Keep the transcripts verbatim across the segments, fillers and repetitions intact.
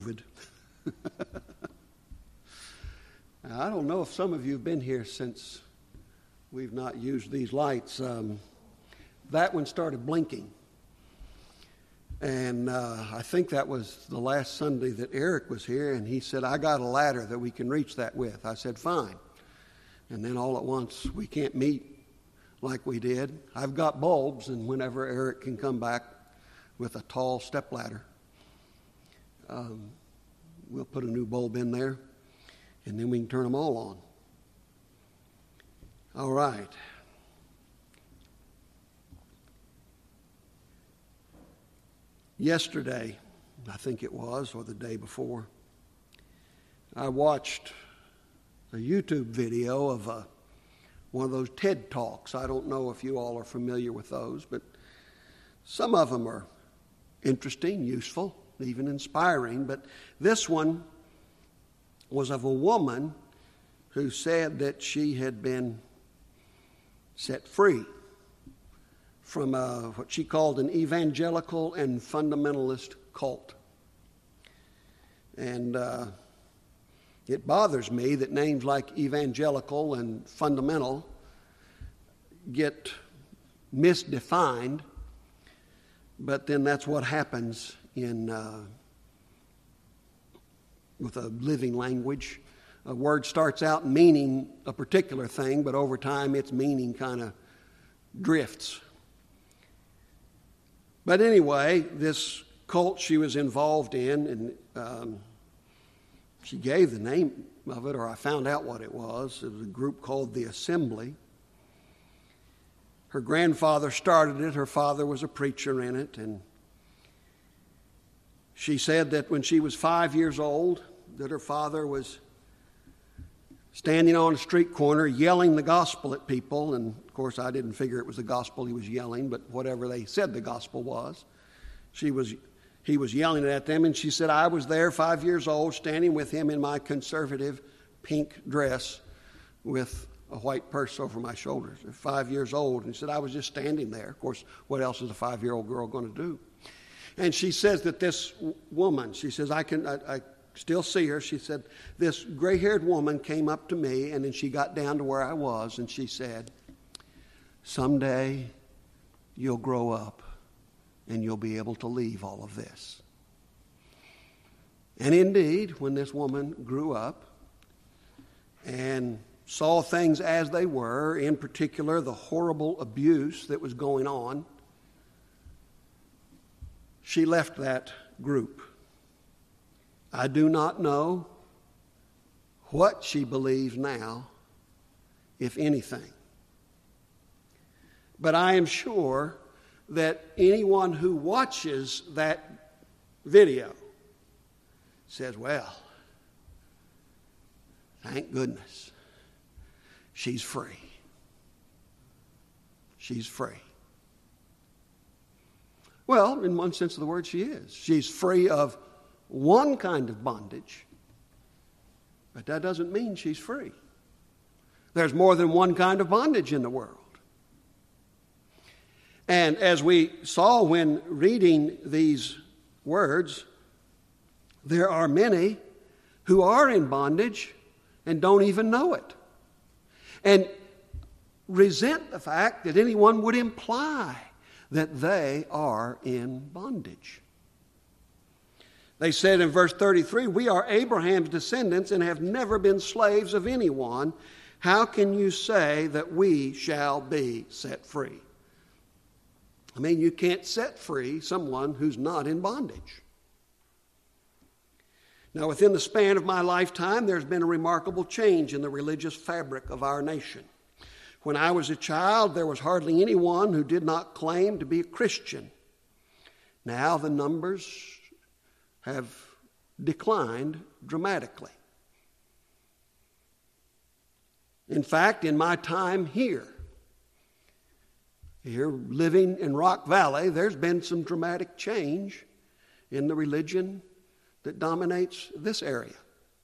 I don't know if some of you have been here since we've not used these lights. Um, that one started blinking. And uh, I think that was the last Sunday that Eric was here, and he said, I got a ladder that we can reach that with. I said, fine. And then all at once, we can't meet like we did. I've got bulbs, and whenever Eric can come back with a tall stepladder, um, we'll put a new bulb in there, and then we can turn them all on. All right. Yesterday, I think it was, or the day before, I watched a YouTube video of a, one of those TED Talks. I don't know if you all are familiar with those, but some of them are interesting, useful, even inspiring. But this one was of a woman who said that she had been set free from a, what she called an evangelical and fundamentalist cult. And uh, it bothers me that names like evangelical and fundamental get misdefined, but then that's what happens in uh, with a living language. A word starts out meaning a particular thing, but over time its meaning kind of drifts. But anyway, this cult she was involved in, and um, she gave the name of it, or I found out what it was. It was a group called the Assembly. Her grandfather started it. Her father was a preacher in it. And she said that when she was five years old, that her father was standing on a street corner yelling the gospel at people. And, of course, I didn't figure it was the gospel he was yelling, but whatever they said the gospel was, she was, he was yelling at them. And she said, I was there five years old standing with him in my conservative pink dress with a white purse over my shoulders. Five years old. And she said, I was just standing there. Of course, what else is a five-year-old girl going to do? And she says that this woman, she says, I can... I, I still see her. She said, this gray-haired woman came up to me, and then she got down to where I was, and she said, someday you'll grow up and you'll be able to leave all of this. And indeed, when this woman grew up and saw things as they were, in particular the horrible abuse that was going on, she left that group. I do not know what she believes now, if anything. But I am sure that anyone who watches that video says, well, thank goodness, she's free. She's free. Well, in one sense of the word, she is. She's free of one kind of bondage, but that doesn't mean she's free. There's more than one kind of bondage in the world. And as we saw when reading these words, there are many who are in bondage and don't even know it, and resent the fact that anyone would imply that they are in bondage. They said in verse thirty-three, we are Abraham's descendants and have never been slaves of anyone. How can you say that we shall be set free? I mean, you can't set free someone who's not in bondage. Now, within the span of my lifetime, there's been a remarkable change in the religious fabric of our nation. When I was a child, there was hardly anyone who did not claim to be a Christian. Now the numbers have declined dramatically. In fact, in my time here, here living in Rock Valley, there's been some dramatic change in the religion that dominates this area.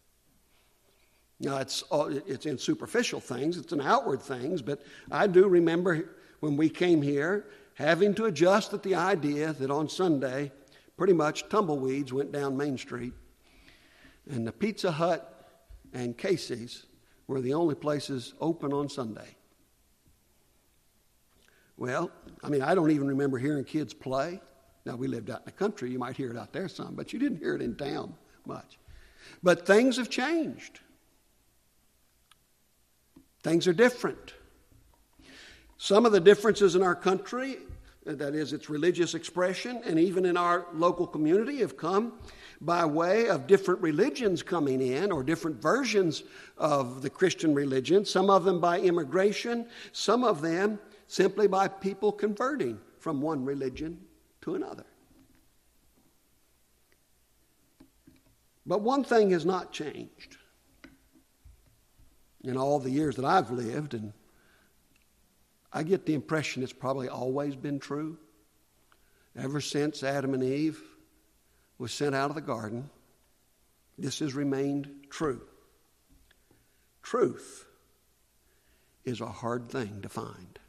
Now, it's, it's in superficial things, it's in outward things, but I do remember when we came here having to adjust at the idea that on Sunday pretty much tumbleweeds went down Main Street And the Pizza Hut and Casey's were the only places open on Sunday. Well, I mean, I don't even remember hearing kids play. Now, we lived out in the country. You might hear it out there some, but you didn't hear it in town much. But things have changed. Things are different. Some of the differences in our country, that is, its religious expression, and even in our local community have come by way of different religions coming in, or different versions of the Christian religion, some of them by immigration, some of them simply by people converting from one religion to another. But one thing has not changed in all the years that I've lived, and I get the impression it's probably always been true. Ever since Adam and Eve was sent out of the garden, this has remained true. Truth is a hard thing to find.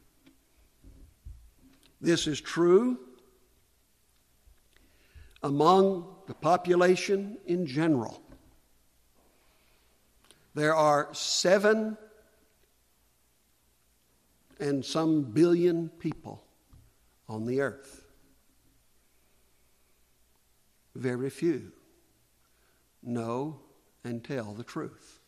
This is true among the population in general. There are seven and some billion people on the earth. Very few know and tell the truth.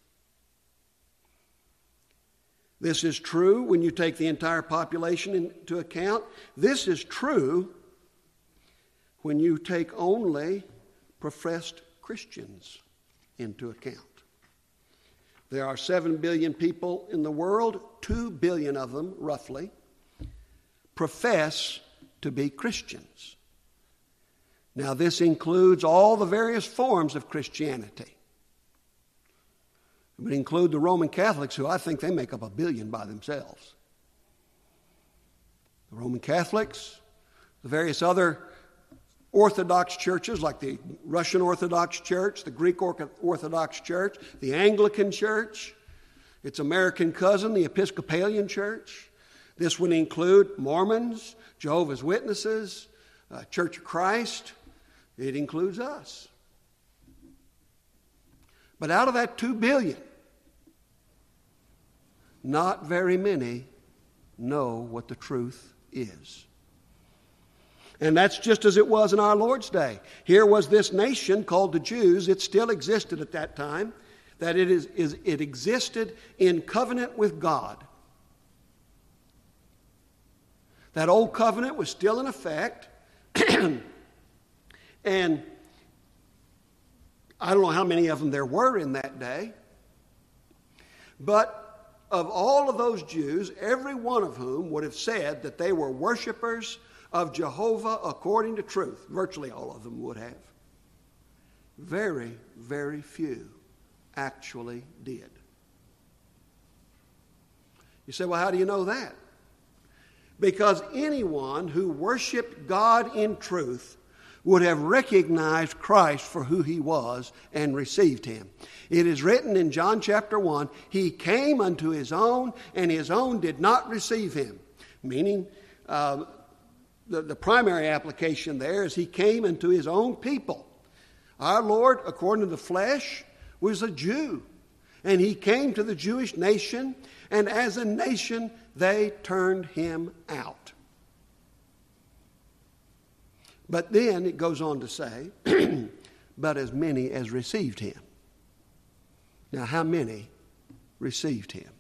This is true when you take the entire population into account. This is true when you take only professed Christians into account. There are seven billion people in the world. Two billion of them, roughly, profess to be Christians. Now, this includes all the various forms of Christianity. It would include the Roman Catholics, who I think they make up a billion by themselves. The Roman Catholics, the various other Orthodox churches like the Russian Orthodox Church, the Greek Orthodox Church, the Anglican Church, its American cousin, the Episcopalian Church. This would include Mormons, Jehovah's Witnesses, uh, Church of Christ. It includes us. But out of that two billion, not very many know what the truth is. And that's just as it was in our Lord's day. Here was this nation called the Jews. It still existed at that time. That it is, is it existed in covenant with God. That old covenant was still in effect. And I don't know how many of them there were in that day. But of all of those Jews, every one of whom would have said that they were worshipers of Jehovah according to truth. Virtually all of them would have. Very, very few actually did. You say, well, how do you know that? Because anyone who worshiped God in truth would have recognized Christ for who he was and received him. It is written in John chapter one, he came unto his own, and his own did not receive him. Meaning, uh, the, the primary application there is he came unto his own people. Our Lord, according to the flesh, was a Jew. And he came to the Jewish nation, and as a nation, they turned him out. But then it goes on to say, but as many as received him. Now, how many received him?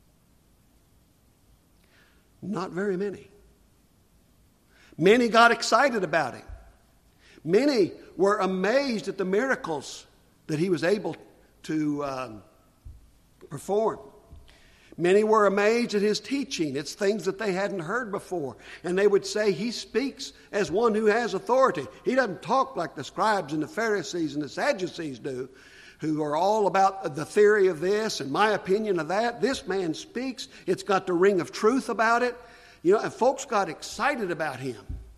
Not very many. Many got excited about him. Many were amazed at the miracles that he was able to um, perform. Many were amazed at his teaching. It's things that they hadn't heard before. And they would say he speaks as one who has authority. He doesn't talk like the scribes and the Pharisees and the Sadducees do, who are all about the theory of this and my opinion of that. This man speaks. It's got the ring of truth about it. You know, and folks got excited about him.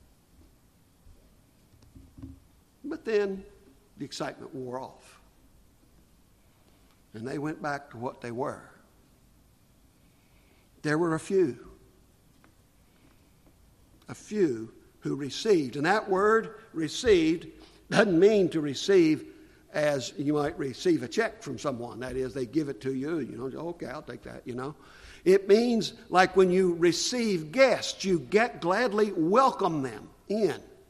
But then the excitement wore off. And they went back to what they were. There were a few. A few who received. And that word received doesn't mean to receive as you might receive a check from someone. That is, they give it to you, you know, okay, I'll take that, you know. It means like when you receive guests, you get gladly welcome them in.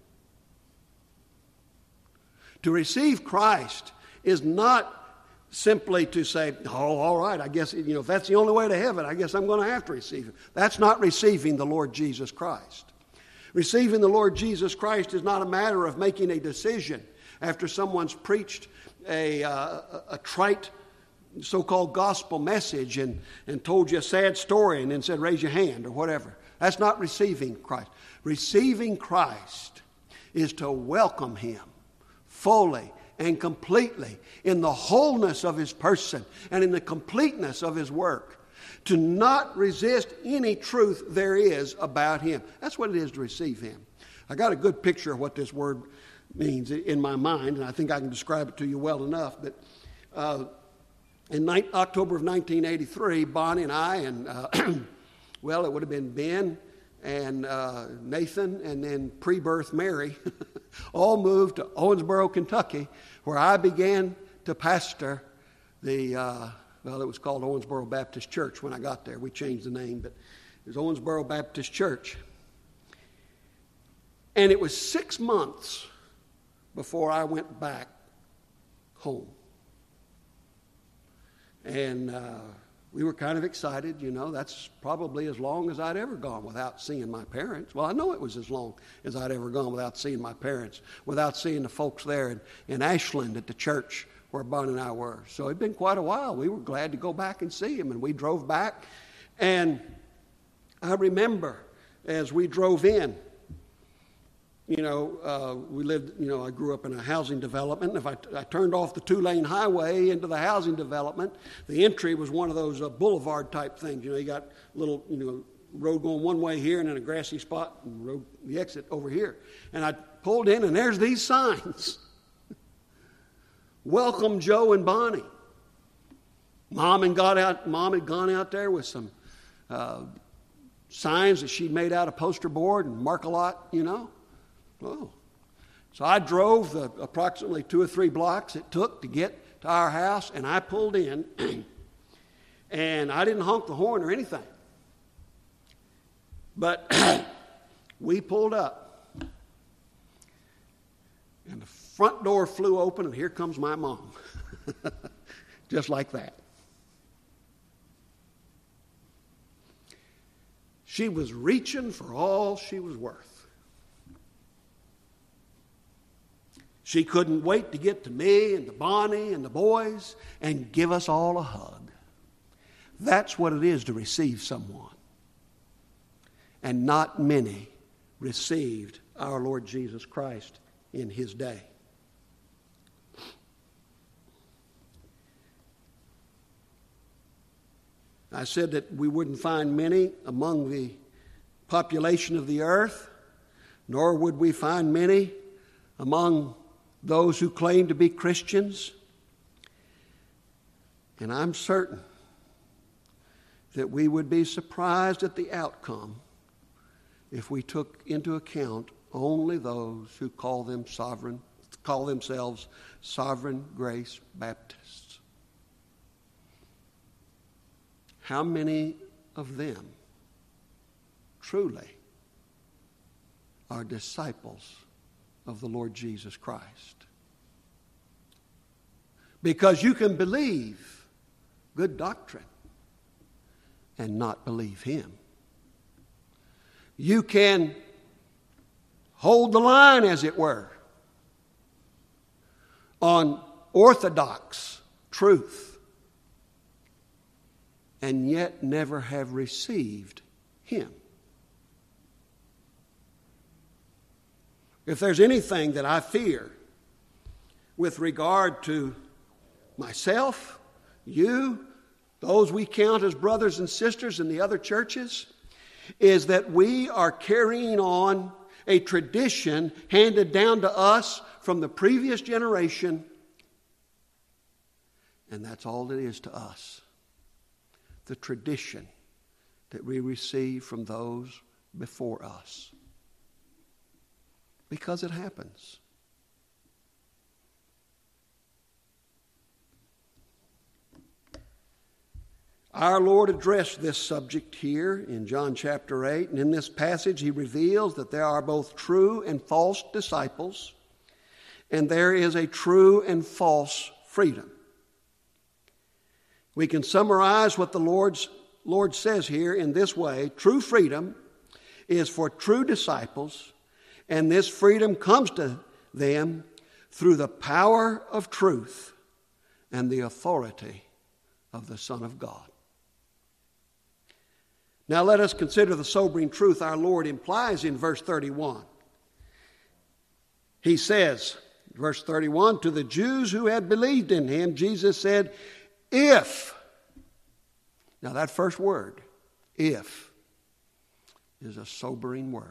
To receive Christ is not simply to say, oh, all right, I guess, you know, if that's the only way to heaven, I guess I'm going to have to receive him. That's not receiving the Lord Jesus Christ. Receiving the Lord Jesus Christ is not a matter of making a decision after someone's preached a, uh, a trite so-called gospel message and, and told you a sad story and then said, raise your hand or whatever. That's not receiving Christ. Receiving Christ is to welcome him fully and completely in the wholeness of his person and in the completeness of his work. To not resist any truth there is about him. That's what it is to receive him. I got a good picture of what this word means in my mind, and I think I can describe it to you well enough. But uh, in ni- October of nineteen eighty-three, Bonnie and I and, uh, well, it would have been Ben and uh, Nathan and then pre-birth Mary all moved to Owensboro, Kentucky, where I began to pastor the, uh, well, it was called Owensboro Baptist Church when I got there. We changed the name, but it was Owensboro Baptist Church. And it was six months before I went back home. And uh, we were kind of excited, you know. That's probably as long as I'd ever gone without seeing my parents. Well, I know it was as long as I'd ever gone without seeing my parents, without seeing the folks there in, in Ashland at the church where Bonnie and I were. So it'd been quite a while. We were glad to go back and see him, and we drove back. And I remember as we drove in, you know, uh, we lived, you know, I grew up in a housing development. If I, I turned off the two-lane highway into the housing development, the entry was one of those uh, boulevard type things. You know, you got a little, you know, road going one way here and then a grassy spot and road, the exit over here. And I pulled in and there's these signs. Welcome Joe and Bonnie. Mom and got out, Mom had gone out there with some uh, signs that she'd made out of poster board and Mark-a-Lot, you know. Oh. So I drove the approximately two or three blocks it took to get to our house, and I pulled in, and I didn't honk the horn or anything. But we pulled up, and the front door flew open, and here comes my mom. Just like that. She was reaching for all she was worth. She couldn't wait to get to me and to Bonnie and the boys and give us all a hug. That's what it is to receive someone. And not many received our Lord Jesus Christ in his day. I said that we wouldn't find many among the population of the earth, nor would we find many among those who claim to be Christians. And I'm certain that we would be surprised at the outcome if we took into account only those who call them sovereign, call themselves Sovereign Grace Baptists. How many of them truly are disciples of the Lord Jesus Christ? Because you can believe good doctrine and not believe him. You can hold the line, as it were, on orthodox truth and yet never have received him. If there's anything that I fear with regard to myself, you, those we count as brothers and sisters in the other churches, is that we are carrying on a tradition handed down to us from the previous generation, and that's all it is to us. The tradition that we receive from those before us. Because it happens. Our Lord addressed this subject here in John chapter eight, and in this passage he reveals that there are both true and false disciples, and there is a true and false freedom. We can summarize what the Lord's, Lord says here in this way. True freedom is for true disciples, and this freedom comes to them through the power of truth and the authority of the Son of God. Now let us consider the sobering truth our Lord implies in verse thirty-one. He says, verse thirty-one, to the Jews who had believed in him, Jesus said, if. Now that first word, if, is a sobering word.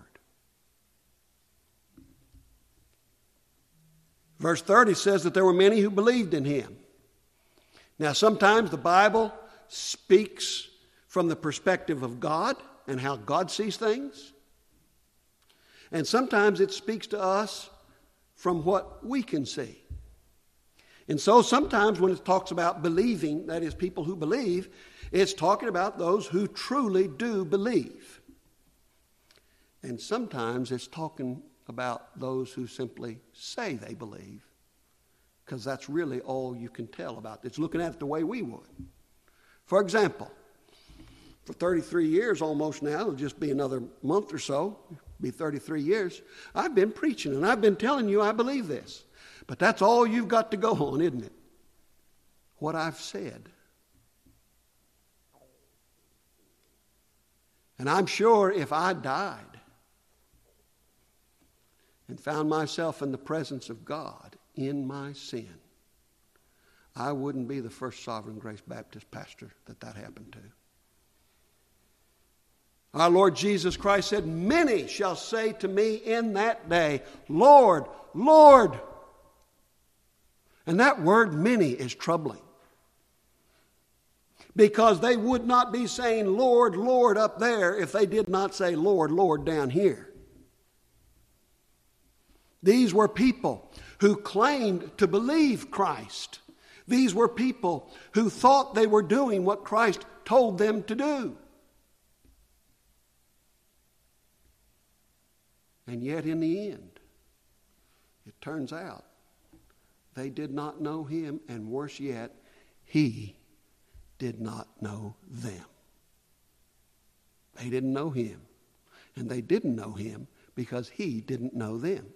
Verse thirty says that there were many who believed in him. Now sometimes the Bible speaks from the perspective of God and how God sees things. And sometimes it speaks to us from what we can see. And so sometimes when it talks about believing, that is people who believe, it's talking about those who truly do believe. And sometimes it's talking about those who simply say they believe, because that's really all you can tell about. It's looking at it the way we would. For example, for thirty-three years almost now, it'll just be another month or so, be thirty-three years, I've been preaching and I've been telling you I believe this. But that's all you've got to go on, isn't it? What I've said. And I'm sure if I died and found myself in the presence of God in my sin, I wouldn't be the first Sovereign Grace Baptist pastor that that happened to. Our Lord Jesus Christ said, many shall say to me in that day, Lord, Lord. And that word many is troubling, because they would not be saying Lord, Lord up there if they did not say Lord, Lord down here. These were people who claimed to believe Christ. These were people who thought they were doing what Christ told them to do. And yet in the end, it turns out they did not know him, and worse yet, he did not know them. They didn't know him, and they didn't know him because he didn't know them.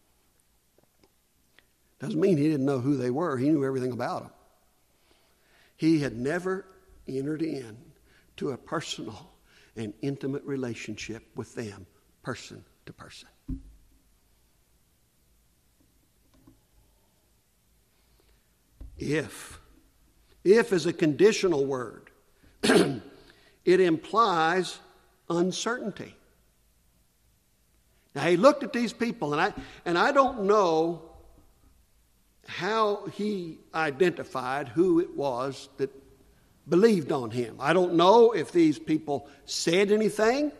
Doesn't mean he didn't know who they were. He knew everything about them. He had never entered in to a personal and intimate relationship with them, person to person. If. If is a conditional word. It implies uncertainty. Now he looked at these people, and I and I don't know how he identified who it was that believed on him. I don't know if these people said anything.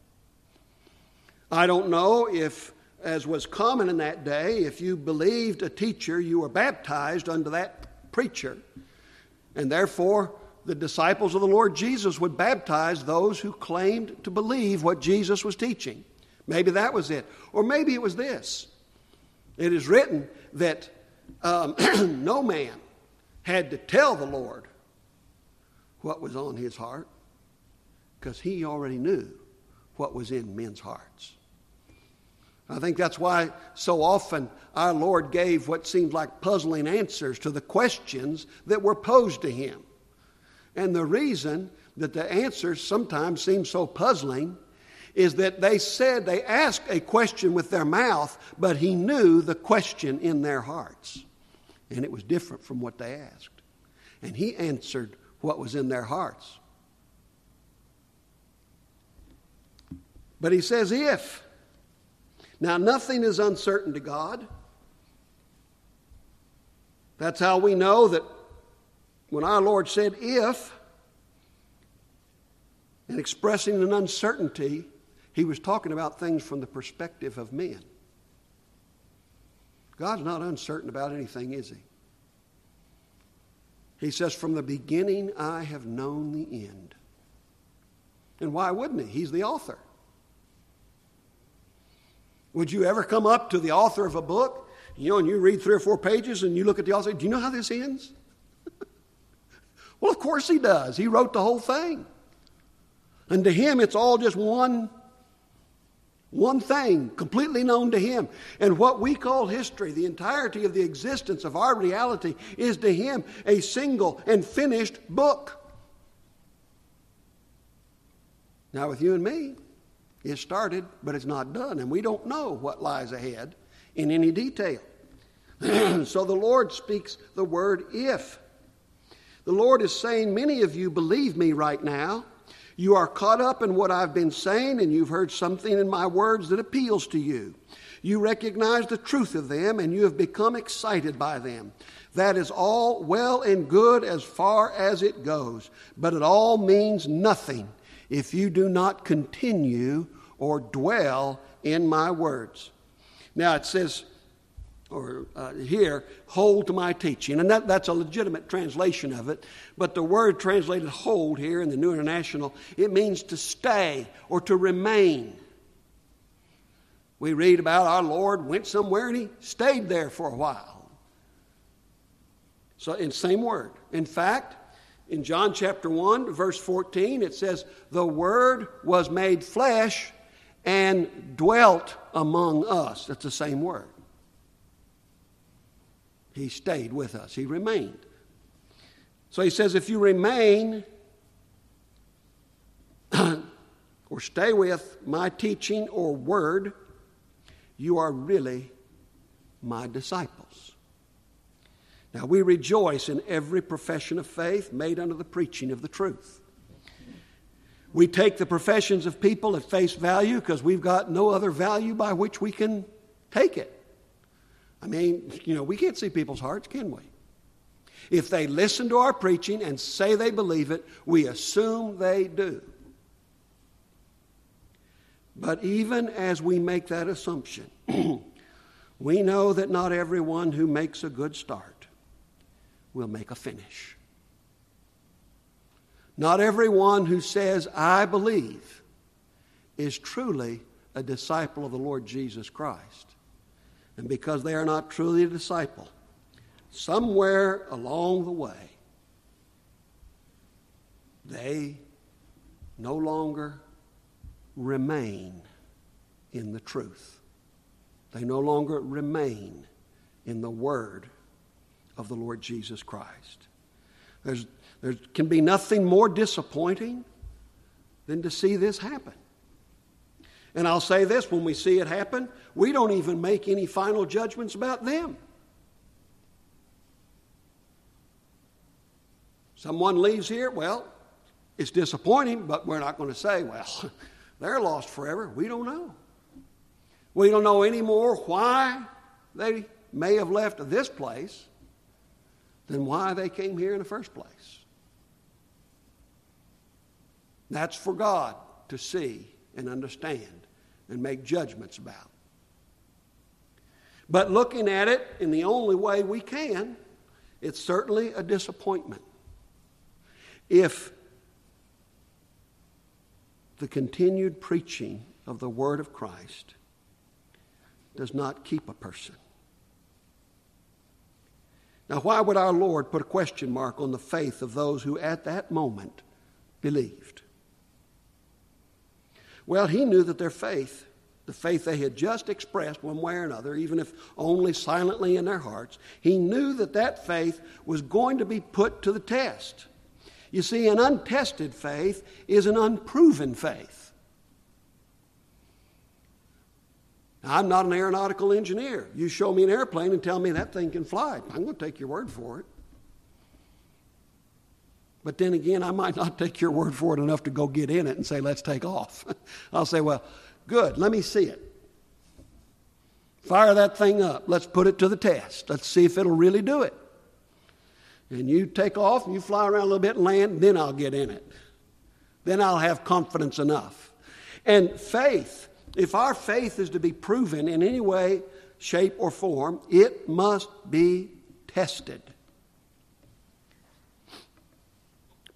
I don't know if, as was common in that day, if you believed a teacher, you were baptized under that preacher. And therefore, the disciples of the Lord Jesus would baptize those who claimed to believe what Jesus was teaching. Maybe that was it. Or maybe it was this. It is written that um, no man had to tell the Lord what was on his heart, because he already knew what was in men's hearts. I think that's why so often our Lord gave what seemed like puzzling answers to the questions that were posed to him. And the reason that the answers sometimes seem so puzzling is that they said, they asked a question with their mouth, but he knew the question in their hearts. And it was different from what they asked. And he answered what was in their hearts. But he says, if. Now, nothing is uncertain to God. That's how we know that when our Lord said if, and expressing an uncertainty, he was talking about things from the perspective of men. God's not uncertain about anything, is he? He says, from the beginning I have known the end. And why wouldn't he? He's the author. Would you ever come up to the author of a book, you know, and you read three or four pages and you look at the author, do you know how this ends? Well, of course he does. He wrote the whole thing. And to him, it's all just one, one thing, completely known to him. And what we call history, the entirety of the existence of our reality, is to him a single and finished book. Now, with you and me, it started, but it's not done. And we don't know what lies ahead in any detail. So the Lord speaks the word if. The Lord is saying, many of you believe me right now. You are caught up in what I've been saying, and you've heard something in my words that appeals to you. You recognize the truth of them, and you have become excited by them. That is all well and good as far as it goes, but it all means nothing if you do not continue or dwell in my words. Now it says, or uh, here, hold to my teaching. And that, that's a legitimate translation of it. But the word translated hold here in the New International, it means to stay or to remain. We read about our Lord went somewhere and he stayed there for a while. So, in same word. In fact, in John chapter one, verse fourteen, it says, the Word was made flesh and dwelt among us. That's the same word. He stayed with us. He remained. So he says, if you remain or stay with my teaching or word, you are really my disciples. Now, we rejoice in every profession of faith made under the preaching of the truth. We take the professions of people at face value because we've got no other value by which we can take it. I mean, you know, we can't see people's hearts, can we? If they listen to our preaching and say they believe it, we assume they do. But even as we make that assumption, we know that not everyone who makes a good start will make a finish. Not everyone who says, I believe, is truly a disciple of the Lord Jesus Christ. And because they are not truly a disciple, somewhere along the way, they no longer remain in the truth. They no longer remain in the word of the Lord Jesus Christ. There's, there can be nothing more disappointing than to see this happen. And I'll say this, when we see it happen, we don't even make any final judgments about them. Someone leaves here, well, it's disappointing, but we're not going to say, well, they're lost forever. We don't know. We don't know any more why they may have left this place than why they came here in the first place. That's for God to see and understand and make judgments about. But looking at it in the only way we can, it's certainly a disappointment if the continued preaching of the Word of Christ does not keep a person. Now, why would our Lord put a question mark on the faith of those who at that moment believed? Well, he knew that their faith, the faith they had just expressed one way or another, even if only silently in their hearts, he knew that that faith was going to be put to the test. You see, an untested faith is an unproven faith. Now, I'm not an aeronautical engineer. You show me an airplane and tell me that thing can fly. I'm going to take your word for it. But then again, I might not take your word for it enough to go get in it and say, let's take off. I'll say, well, good, let me see it. Fire that thing up. Let's put it to the test. Let's see if it'll really do it. And you take off and you fly around a little bit and land, then I'll get in it. Then I'll have confidence enough. And faith, if our faith is to be proven in any way, shape, or form, it must be tested.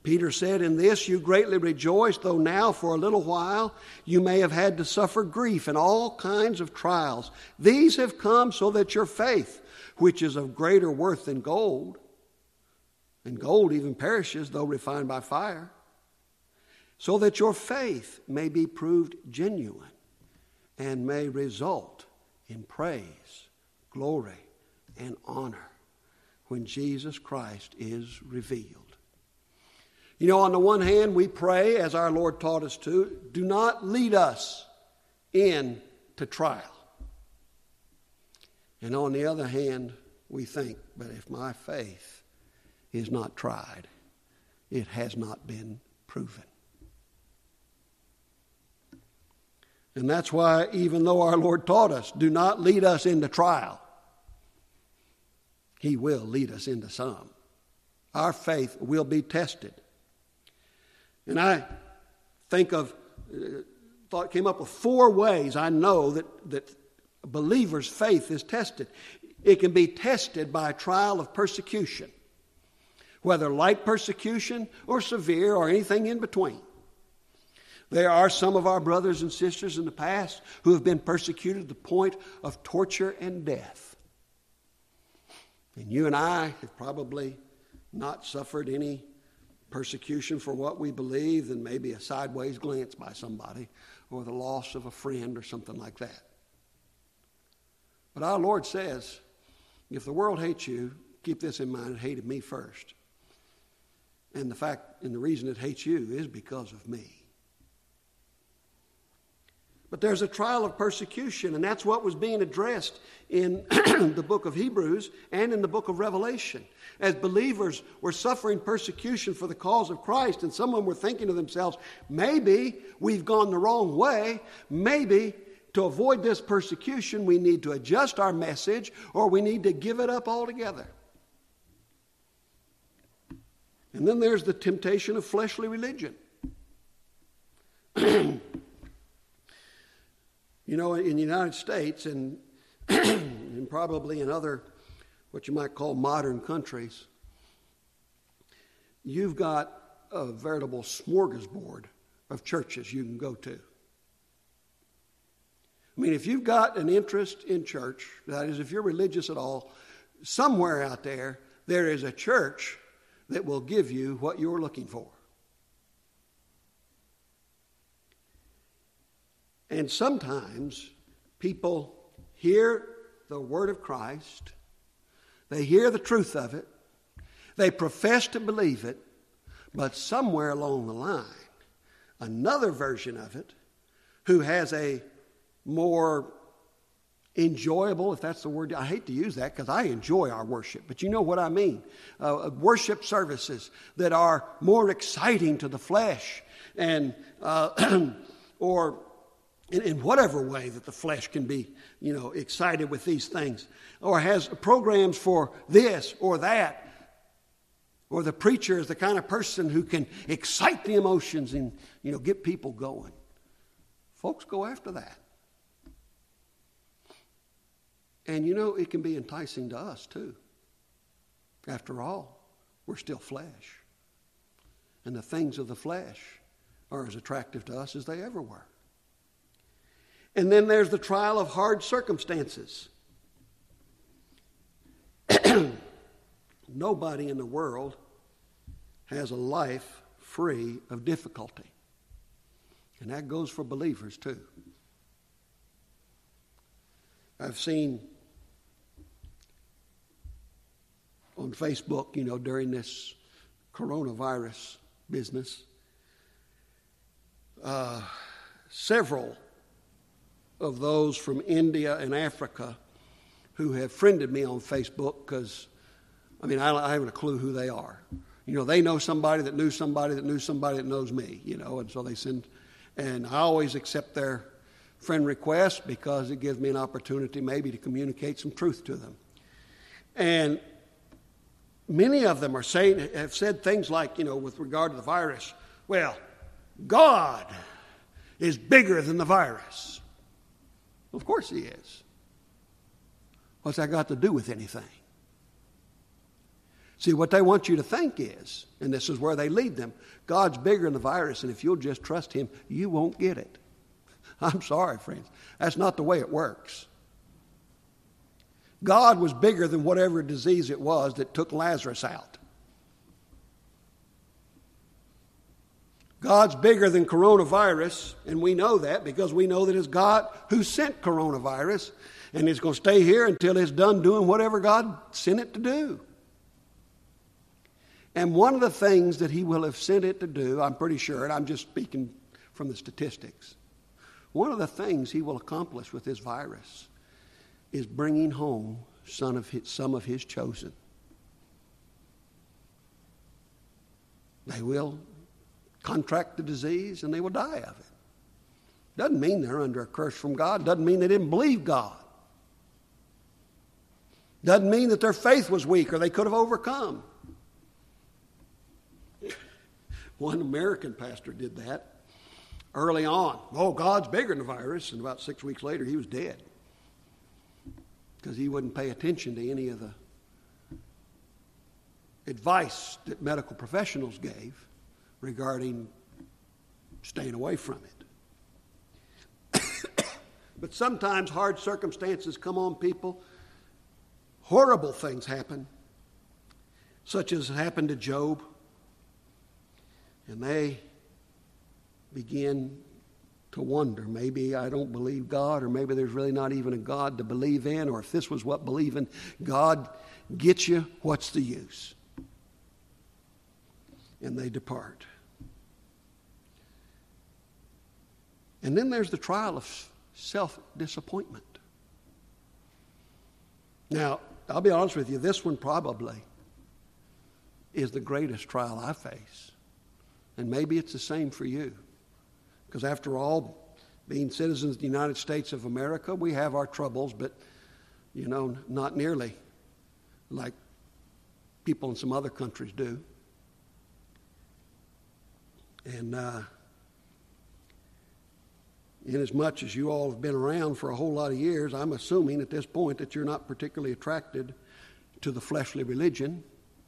Peter said, "In this you greatly rejoice, though now for a little while you may have had to suffer grief in all kinds of trials. These have come so that your faith, which is of greater worth than gold, and gold even perishes though refined by fire, so that your faith may be proved genuine and may result in praise, glory, and honor when Jesus Christ is revealed." You know, on the one hand, we pray, as our Lord taught us to, do not lead us into trial. And on the other hand, we think, but if my faith is not tried, it has not been proven. And that's why, even though our Lord taught us, do not lead us into trial, He will lead us into some. Our faith will be tested. And I think of, uh, thought came up with four ways I know that, that a believer's faith is tested. It can be tested by a trial of persecution, whether light persecution or severe or anything in between. There are some of our brothers and sisters in the past who have been persecuted to the point of torture and death. And you and I have probably not suffered any persecution for what we believe than maybe a sideways glance by somebody or the loss of a friend or something like that. But our Lord says, if the world hates you, keep this in mind, it hated me first. And the fact and the reason it hates you is because of me. But there's a trial of persecution, and that's what was being addressed in the book of Hebrews and in the book of Revelation. As believers were suffering persecution for the cause of Christ, and some of them were thinking to themselves, maybe we've gone the wrong way. Maybe to avoid this persecution, we need to adjust our message, or we need to give it up altogether. And then there's the temptation of fleshly religion. You know, in the United States and, and probably in other, what you might call modern countries, you've got a veritable smorgasbord of churches you can go to. I mean, if you've got an interest in church, that is, if you're religious at all, somewhere out there, there is a church that will give you what you're looking for. And sometimes people hear the word of Christ, they hear the truth of it, they profess to believe it, but somewhere along the line, another version of it, who has a more enjoyable, if that's the word, I hate to use that because I enjoy our worship, but you know what I mean, uh, worship services that are more exciting to the flesh and uh, or In, in whatever way that the flesh can be, you know, excited with these things, or has programs for this or that, or the preacher is the kind of person who can excite the emotions and, you know, get people going. Folks go after that. And, you know, it can be enticing to us, too. After all, we're still flesh. And the things of the flesh are as attractive to us as they ever were. And then there's the trial of hard circumstances. Nobody in the world has a life free of difficulty. And that goes for believers too. I've seen on Facebook, you know, during this coronavirus business, uh, several of those from India and Africa who have friended me on Facebook because, I mean, I, I haven't a clue who they are. You know, they know somebody that knew somebody that knew somebody that knows me, you know, and so they send, and I always accept their friend requests because it gives me an opportunity maybe to communicate some truth to them. And many of them are saying, have said things like, you know, with regard to the virus, well, God is bigger than the virus. Of course he is. What's that got to do with anything? See, what they want you to think is, and this is where they lead them, God's bigger than the virus, and if you'll just trust him, you won't get it. I'm sorry, friends. That's not the way it works. God was bigger than whatever disease it was that took Lazarus out. God's bigger than coronavirus, and we know that because we know that it's God who sent coronavirus, and it's going to stay here until it's done doing whatever God sent it to do. And one of the things that he will have sent it to do, I'm pretty sure, and I'm just speaking from the statistics, one of the things he will accomplish with this virus is bringing home some of his, some of his chosen. They will contract the disease and they will die of it. Doesn't mean they're under a curse from God. Doesn't mean they didn't believe God. Doesn't mean that their faith was weak or they could have overcome. One American pastor did that early on. Oh, God's bigger than the virus. And about six weeks later, he was dead because he wouldn't pay attention to any of the advice that medical professionals gave regarding staying away from it. But sometimes hard circumstances come on people. Horrible things happen, such as happened to Job. And they begin to wonder, maybe I don't believe God, or maybe there's really not even a God to believe in, or if this was what believing God gets you, what's the use? And they depart. And then there's the trial of self-disappointment. Now, I'll be honest with you, this one probably is the greatest trial I face. And maybe it's the same for you. Because after all, being citizens of the United States of America, we have our troubles, but, you know, not nearly like people in some other countries do. And uh, inasmuch as you all have been around for a whole lot of years, I'm assuming at this point that you're not particularly attracted to the fleshly religion.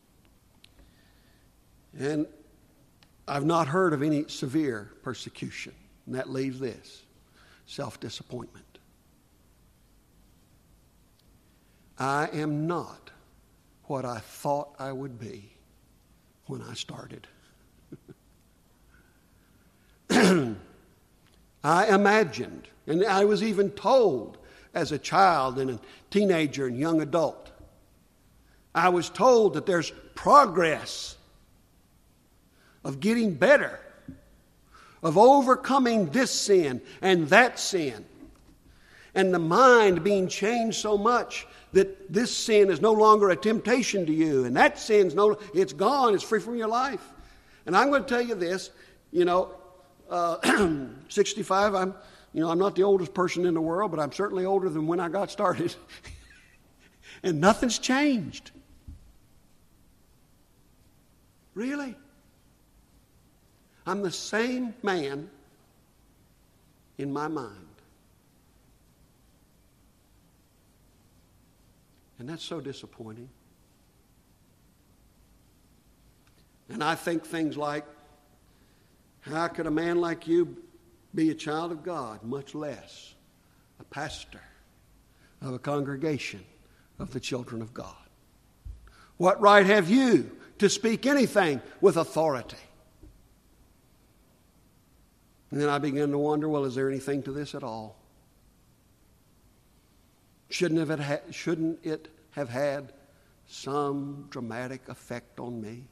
And I've not heard of any severe persecution. And that leaves this, self-disappointment. I am not what I thought I would be when I started. I imagined, and I was even told as a child and a teenager and young adult, I was told that there's progress of getting better, of overcoming this sin and that sin, and the mind being changed so much that this sin is no longer a temptation to you, and that sin's no, it's gone, it's free from your life. And I'm going to tell you this, you know, uh, sixty-five, I'm, you know, I'm not the oldest person in the world, but I'm certainly older than when I got started. And nothing's changed. Really? I'm the same man in my mind. And that's so disappointing. And I think things like, how could a man like you be a child of God, much less a pastor of a congregation of the children of God? What right have you to speak anything with authority? And then I began to wonder, well, is there anything to this at all? Shouldn't, have it, ha- shouldn't it have had some dramatic effect on me?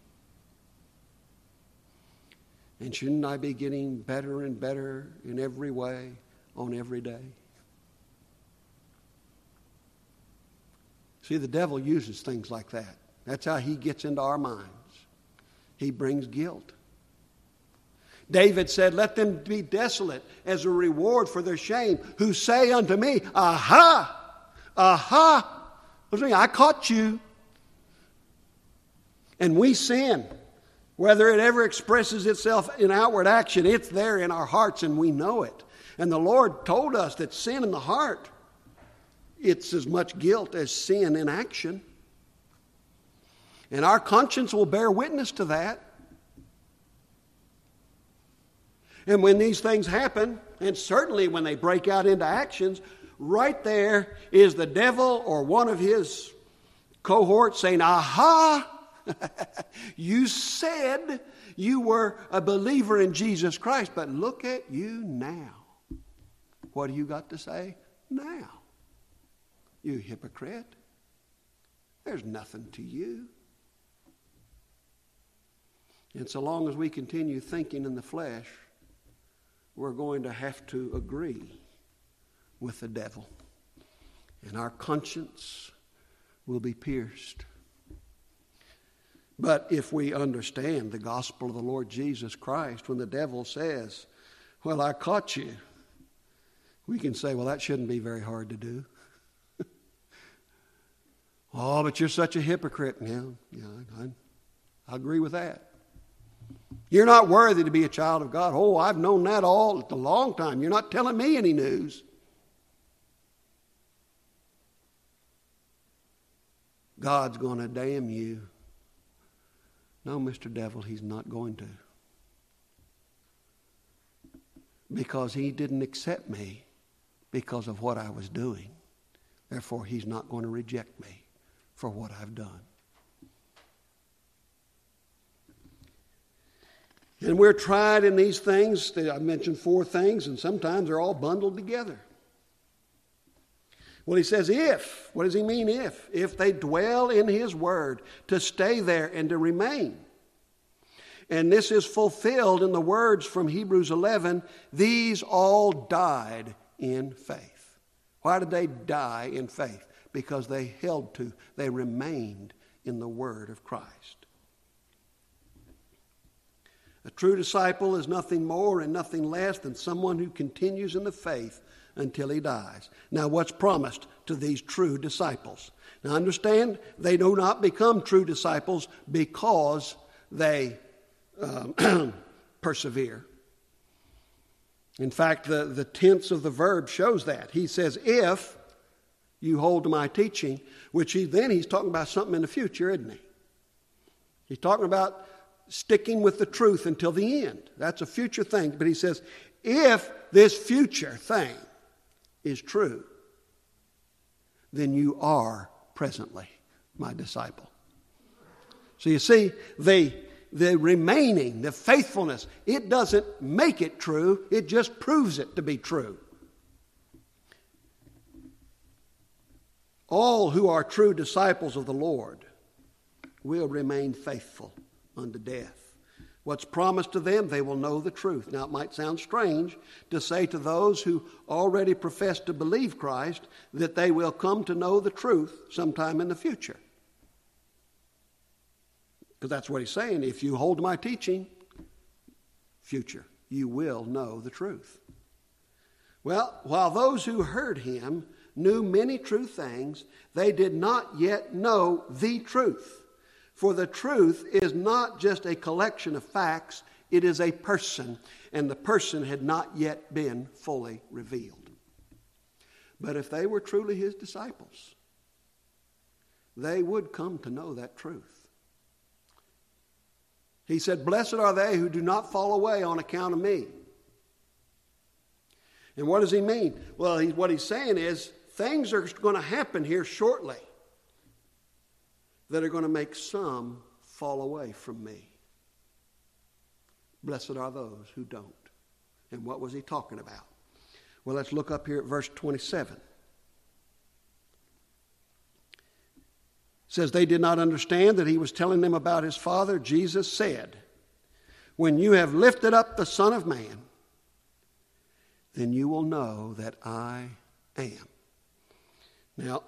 And shouldn't I be getting better and better in every way on every day? See, the devil uses things like that. That's how he gets into our minds. He brings guilt. David said, let them be desolate as a reward for their shame, who say unto me, aha, aha, I caught you. And we sin. Whether it ever expresses itself in outward action, it's there in our hearts and we know it. And the Lord told us that sin in the heart, it's as much guilt as sin in action. And our conscience will bear witness to that. And when these things happen, and certainly when they break out into actions, right there is the devil or one of his cohorts saying, aha, you said you were a believer in Jesus Christ, but look at you now. What do you got to say now? You hypocrite. There's nothing to you. And so long as we continue thinking in the flesh, we're going to have to agree with the devil. And our conscience will be pierced. But if we understand the gospel of the Lord Jesus Christ, when the devil says, well, I caught you, we can say, well, that shouldn't be very hard to do. Oh, but you're such a hypocrite. Yeah, yeah, I, I agree with that. You're not worthy to be a child of God. Oh, I've known that all a long time. You're not telling me any news. God's going to damn you. No, Mister Devil, he's not going to. Because he didn't accept me because of what I was doing. Therefore, he's not going to reject me for what I've done. And we're tried in these things. I mentioned four things, and sometimes they're all bundled together. Well, he says if. What does he mean if? If they dwell in his word, to stay there and to remain. And this is fulfilled in the words from Hebrews eleven, these all died in faith. Why did they die in faith? Because they held to, they remained in the word of Christ. A true disciple is nothing more and nothing less than someone who continues in the faith until he dies. Now, what's promised to these true disciples? Now, understand, they do not become true disciples because they um, persevere. In fact, the, the tense of the verb shows that. He says, if you hold to my teaching, which he, then he's talking about something in the future, isn't he? He's talking about sticking with the truth until the end. That's a future thing. But he says, if this future thing is true, then you are presently my disciple. So you see, the, the remaining, the faithfulness, it doesn't make it true. It just proves it to be true. All who are true disciples of the Lord will remain faithful unto death. What's promised to them, they will know the truth. Now, it might sound strange to say to those who already profess to believe Christ that they will come to know the truth sometime in the future. Because that's what he's saying. If you hold to my teaching, future, you will know the truth. Well, while those who heard him knew many true things, they did not yet know the truth. For the truth is not just a collection of facts, it is a person, and the person had not yet been fully revealed. But if they were truly his disciples, they would come to know that truth. He said, blessed are they who do not fall away on account of me. And what does he mean? Well, he, what he's saying is, things are going to happen here shortly that are going to make some fall away from me. Blessed are those who don't. And what was he talking about? Well, let's look up here at verse twenty-seven. It says, they did not understand that he was telling them about his Father. Jesus said, when you have lifted up the Son of Man, then you will know that I am. Now,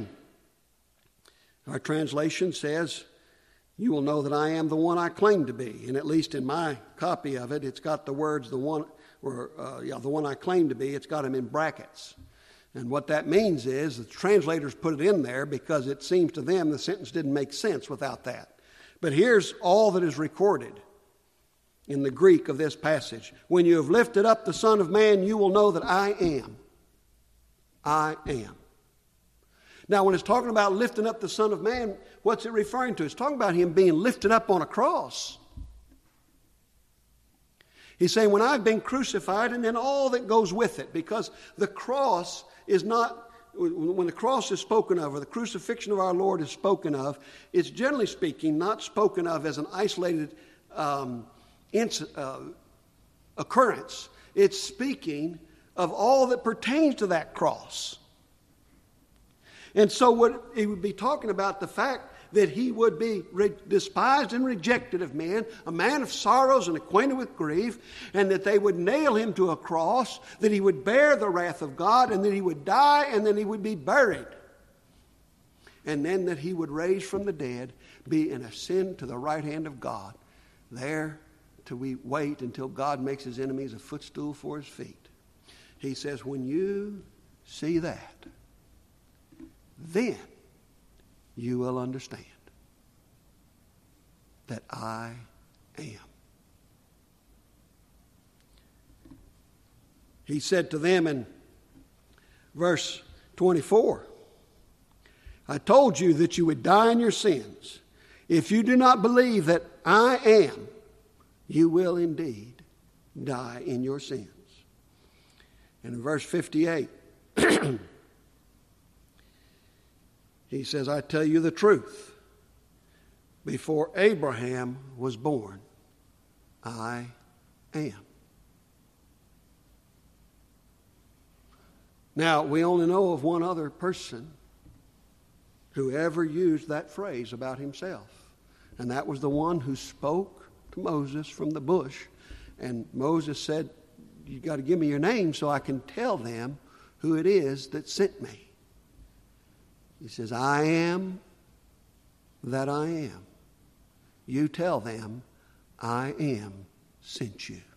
our translation says, you will know that I am the one I claim to be. And at least in my copy of it, it's got the words, the one, or uh, yeah, the one I claim to be, it's got them in brackets. And what that means is the translators put it in there because it seems to them the sentence didn't make sense without that. But here's all that is recorded in the Greek of this passage. When you have lifted up the Son of Man, you will know that I am. I am. Now, when it's talking about lifting up the Son of Man, what's it referring to? It's talking about him being lifted up on a cross. He's saying, when I've been crucified, and then all that goes with it, because the cross is not, when the cross is spoken of, or the crucifixion of our Lord is spoken of, it's generally speaking not spoken of as an isolated um, inc- uh, occurrence. It's speaking of all that pertains to that cross. And so what he would be talking about, the fact that he would be re- despised and rejected of men, a man of sorrows and acquainted with grief, and that they would nail him to a cross, that he would bear the wrath of God, and that he would die, and then he would be buried. And then that he would raise from the dead, be and ascend to the right hand of God, there till we wait until God makes his enemies a footstool for his feet. He says, when you see that, then you will understand that I am. He said to them in verse twenty-four, I told you that you would die in your sins. If you do not believe that I am, you will indeed die in your sins. And in verse fifty-eight, he says, I tell you the truth. Before Abraham was born, I am. Now, we only know of one other person who ever used that phrase about himself. And that was the one who spoke to Moses from the bush. And Moses said, you got to give me your name so I can tell them who it is that sent me. He says, I am that I am. You tell them, I am sent you.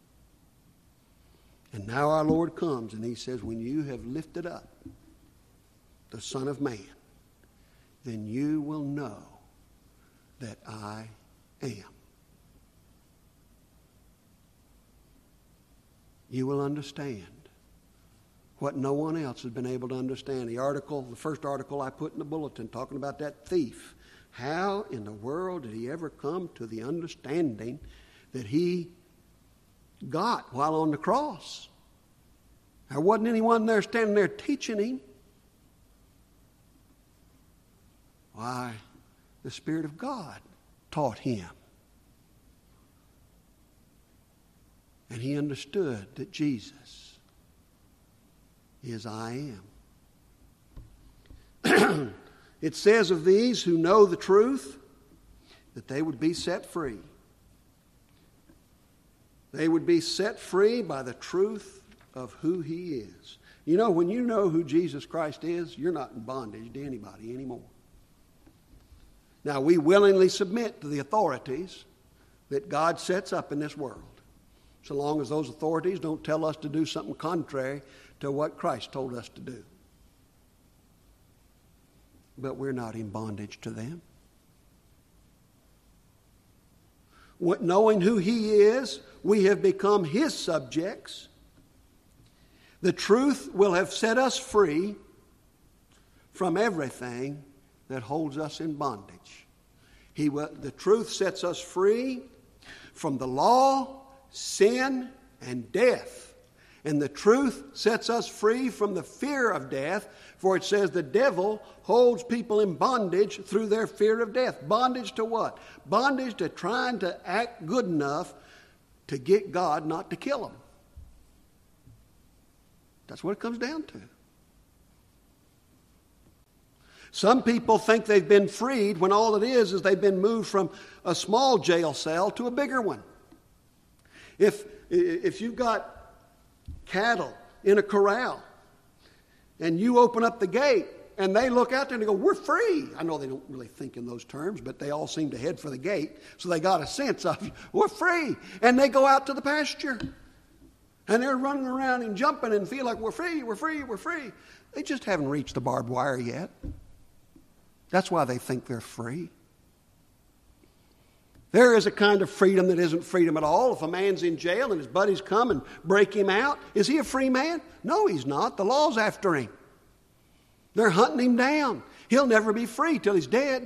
And now our Lord comes and he says, when you have lifted up the Son of Man, then you will know that I am. You will understand what no one else has been able to understand. The article, the first article I put in the bulletin talking about that thief. How in the world did he ever come to the understanding that he got while on the cross? There wasn't anyone there standing there teaching him. Why, the Spirit of God taught him. And he understood that Jesus is I am. It says of these who know the truth that they would be set free. They would be set free by the truth of who he is. You know, when you know who Jesus Christ is, you're not in bondage to anybody anymore. Now, we willingly submit to the authorities that God sets up in this world, so long as those authorities don't tell us to do something contrary to what Christ told us to do. But we're not in bondage to them. What, knowing who he is, we have become his subjects. The truth will have set us free from everything that holds us in bondage. He will, the truth sets us free from the law, sin, and death. And the truth sets us free from the fear of death, for it says the devil holds people in bondage through their fear of death. Bondage to what? Bondage to trying to act good enough to get God not to kill them. That's what it comes down to. Some people think they've been freed when all it is is they've been moved from a small jail cell to a bigger one. If, if you've got cattle in a corral and you open up the gate and they look out there and they go, we're free. I know they don't really think in those terms, but they all seem to head for the gate. So they got a sense of, we're free. And they go out to the pasture. And they're running around and jumping and feel like we're free, we're free, we're free. They just haven't reached the barbed wire yet. That's why they think they're free. There is a kind of freedom that isn't freedom at all. If a man's in jail and his buddies come and break him out, is he a free man? No, he's not. The law's after him. They're hunting him down. He'll never be free till he's dead.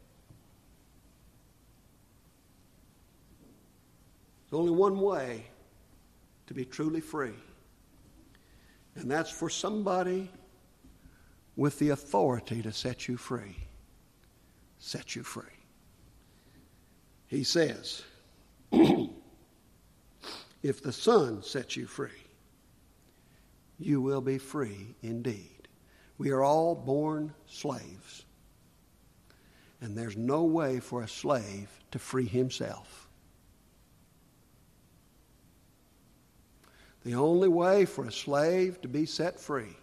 There's only one way to be truly free. And that's for somebody with the authority to set you free. Set you free. He says, if the Son sets you free, you will be free indeed. We are all born slaves. And there's no way for a slave to free himself. The only way for a slave to be set free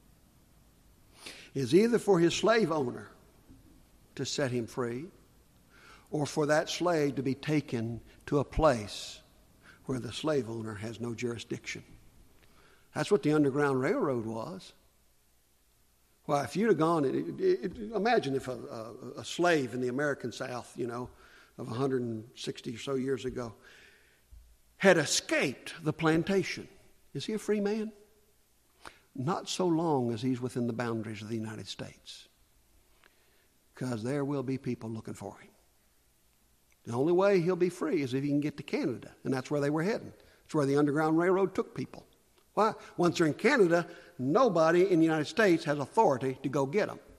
is either for his slave owner to set him free, or for that slave to be taken to a place where the slave owner has no jurisdiction. That's what the Underground Railroad was. Well, if you'd have gone, it, it, it, imagine if a, a, a slave in the American South, you know, of one hundred sixty or so years ago, had escaped the plantation. Is he a free man? Not so long as he's within the boundaries of the United States. Because there will be people looking for him. The only way he'll be free is if he can get to Canada. And that's where they were heading. That's where the Underground Railroad took people. Why? Once they're in Canada, nobody in the United States has authority to go get them.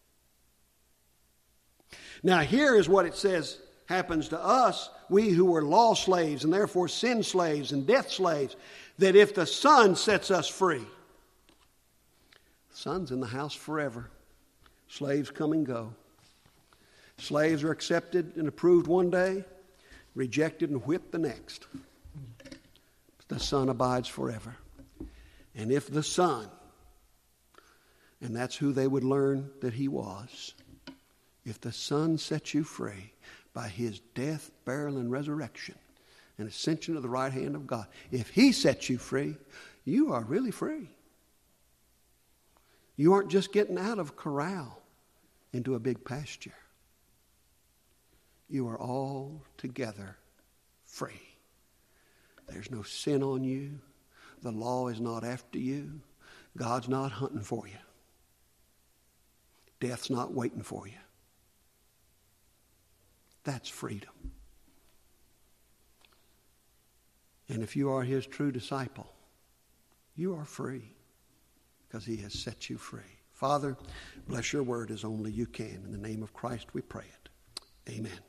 Now, here is what it says happens to us, we who were law slaves and therefore sin slaves and death slaves, that if the Son sets us free, the Son's in the house forever. Slaves come and go. Slaves are accepted and approved one day, rejected and whipped the next. The Son abides forever. And if the Son, and that's who they would learn that he was, if the Son sets you free by his death, burial, and resurrection, and ascension to the right hand of God, if he sets you free, you are really free. You aren't just getting out of corral into a big pasture. You are altogether free. There's no sin on you. The law is not after you. God's not hunting for you. Death's not waiting for you. That's freedom. And if you are his true disciple, you are free because he has set you free. Father, bless your word as only you can. In the name of Christ we pray it. Amen.